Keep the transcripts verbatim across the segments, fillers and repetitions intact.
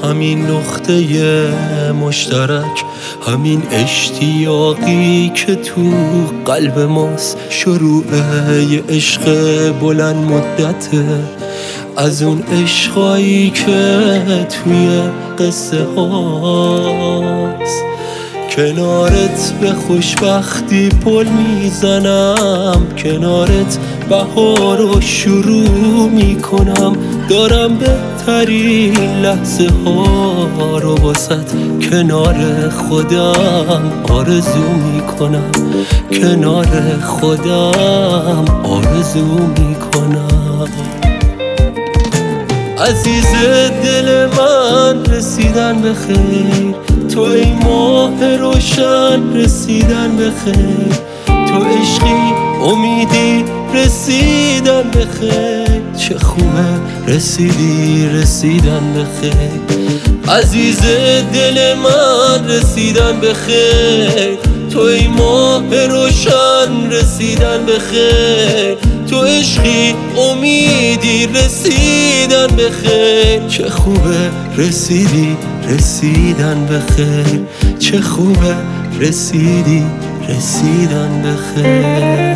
همین نقطه مشترک، همین اشتیاقی که تو قلب ماست، شروع یه عشق بلند مدته، از اون عشقایی که توی قصه هاست. کنارت به خوشبختی پل میزنم، کنارت بهار رو شروع میکنم، دارم بهترین لحظه ها رو واسط کنار خودم آرزو میکنم، کنار خودم آرزو میکنم. عزیز دل من رسیدن به خیر، تو ای ماه روشن رسیدن به خیر، تو عشقی امیدی رسیدن به خیر، چه خوبه رسیدی رسیدن به خیر. عزیز دل من رسیدن به خیر، تو ای ماه روشن رسیدن به خیر، تو عشقی امیدی رسیدن به خیر، چه خوبه رسیدی رسیدن به خیر، چه خوبه رسیدی رسیدن به خیر.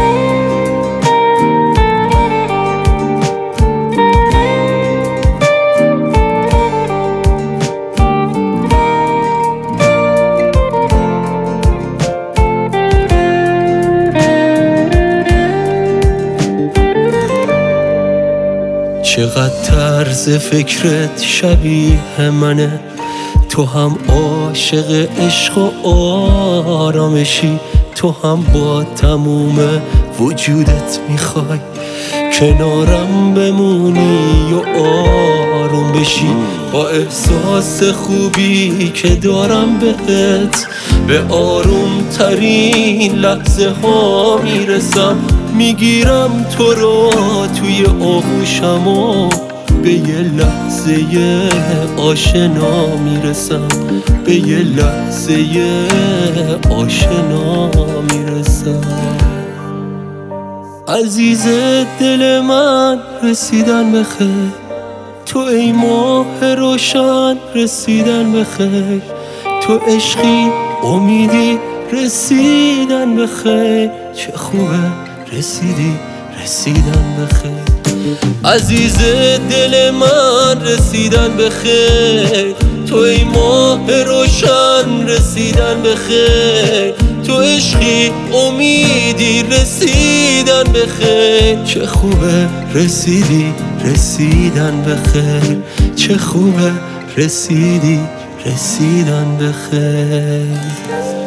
چقدر طرز فکرت شبیه منه، تو هم عاشق عشق و آرامشی، تو هم با تموم وجودت میخوای کنارم بمونی و آروم بشی، با احساس خوبی که دارم بهت به آروم ترین لحظه ها میرسم، میگیرم تو رو توی آغوشم و به یه لحظه آشنا میرسم، به یه لحظه آشنا میرسم. عزیز دل من رسیدن به خیر، تو ای ماه روشن رسیدن به خیر، تو عشقی امیدی رسیدن به خیر، چه خوبه رسیدی رسیدن به خیر. عزیز دل من رسیدن به خیر، تو ای ماه روشن رسیدن به خیر، تو عشقی امیدی رسیدن به خیر، چه خوبه رسیدی رسیدن به خیر، چه خوبه رسیدی رسیدن به خیر.